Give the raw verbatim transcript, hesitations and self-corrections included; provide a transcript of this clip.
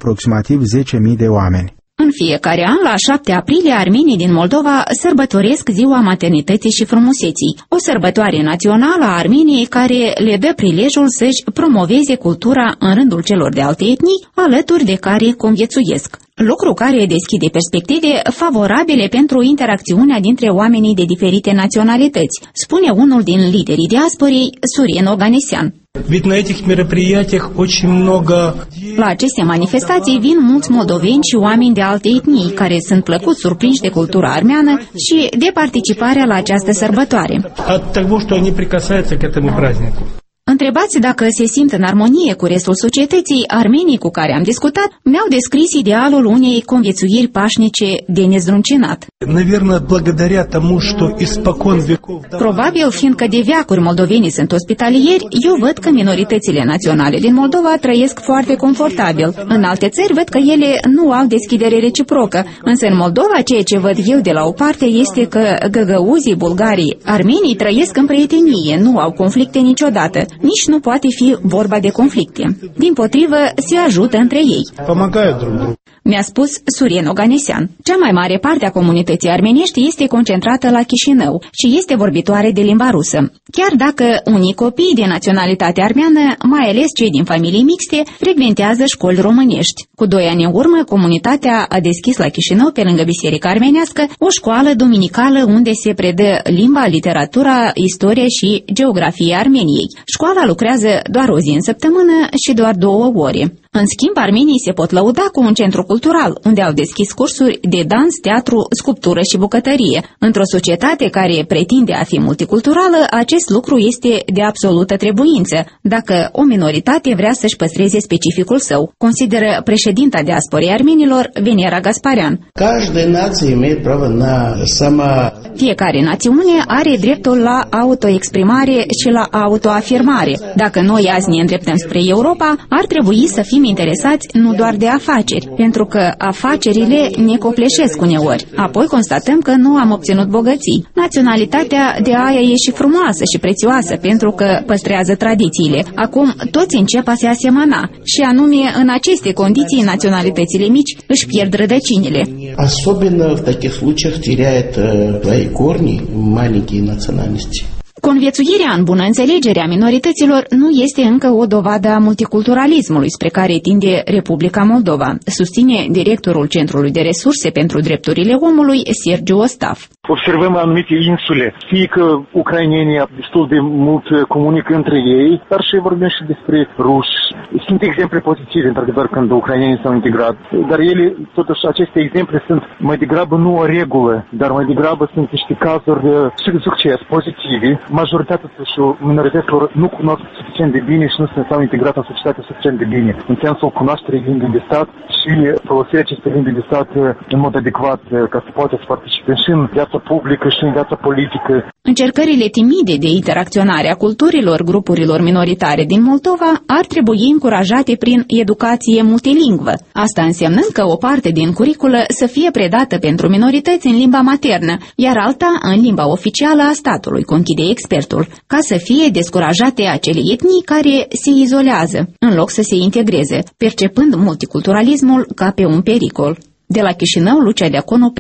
aproximativ zece mii de oameni. În fiecare an, la șapte aprilie, armenii din Moldova sărbătoresc Ziua Maternității și Frumuseții, o sărbătoare națională a Armeniei care le dă prilejul să-și promoveze cultura în rândul celor de alte etnii, alături de care conviețuiesc. Lucru care deschide perspective favorabile pentru interacțiunea dintre oamenii de diferite naționalități, spune unul din liderii diasporei, Surien Oganesian. La aceste manifestații vin mulți moldoveni și oameni de alte etnii care sunt plăcut surprinși de cultura armeană și de participarea la această sărbătoare. Întrebați dacă se simt în armonie cu restul societății, armenii cu care am discutat mi-au descris idealul unei conviețuiri pașnice de nezdruncinat. Probabil, fiindcă de veacuri moldovenii sunt ospitalieri, eu văd că minoritățile naționale din Moldova trăiesc foarte confortabil. În alte țări văd că ele nu au deschidere reciprocă, însă în Moldova ceea ce văd eu de la o parte este că găgăuzii, bulgarii, armenii trăiesc în prietenie, nu au conflicte niciodată. Nici nu poate fi vorba de conflicte. Dimpotrivă, se ajută între ei. Mi-a spus Surien Oganesian. Cea mai mare parte a comunității armenești este concentrată la Chișinău și este vorbitoare de limba rusă. Chiar dacă unii copii de naționalitate armeană, mai ales cei din familii mixte, frecventează școli românești. Cu doi ani în urmă, comunitatea a deschis la Chișinău, pe lângă biserica armenească, o școală duminicală unde se predă limba, literatura, istoria și geografia Armeniei. Școala lucrează doar o zi în săptămână și doar două ore. În schimb, armenii se pot lăuda cu un centru cultural, unde au deschis cursuri de dans, teatru, sculptură și bucătărie. Într-o societate care pretinde a fi multiculturală, acest lucru este de absolută trebuință, dacă o minoritate vrea să-și păstreze specificul său, consideră președinta diasporei armenilor, Venera Gasparian. Fiecare națiune are dreptul la autoexprimare și la autoafirmare. Dacă noi azi ne îndreptăm spre Europa, ar trebui să fim interesați nu doar de afaceri, pentru că afacerile ne copleșesc uneori. Apoi constatăm că nu am obținut bogății. Naționalitatea de aia e și frumoasă și prețioasă, pentru că păstrează tradițiile. Acum toți încep a se asemăna și anume în aceste condiții naționalitățile mici își pierd rădăcinile. Особенно в таких случаях теряет свои корни маленькие национальности. Conviețuirea în bună înțelegere a minorităților nu este încă o dovadă a multiculturalismului spre care tinde Republica Moldova, susține directorul Centrului de Resurse pentru Drepturile Omului, Sergiu Ostaf. Observăm anumite insule, fie că ucrainenii destul de mult comunică între ei, dar și vorbim și despre ruși. Sunt exemple pozitive, într-adevăr, când ucrainenii s-au integrat, dar ele, totuși, aceste exemple sunt mai degrabă nu o regulă, dar mai degrabă sunt niște cazuri de succes pozitive. Majoritatea minorităților nu cunosc suficient de bine și nu s-au integrat în societate suficient de bine, în sensul cunoașterii limbii de stat și folosirea acestei limbi de stat în mod adecvat, ca să poată să participe și în viața publică și în viața politică. Încercările timide de interacționare a culturilor grupurilor minoritare din Moldova ar trebui încurajate prin educație multilingvă, asta însemnând că o parte din curiculă să fie predată pentru minorități în limba maternă, iar alta în limba oficială a statului, conchide expertul, ca să fie descurajate acele etnii care se izolează, în loc să se integreze, percepând multiculturalismul ca pe un pericol. De la Chișinău, Lucia Deaconu.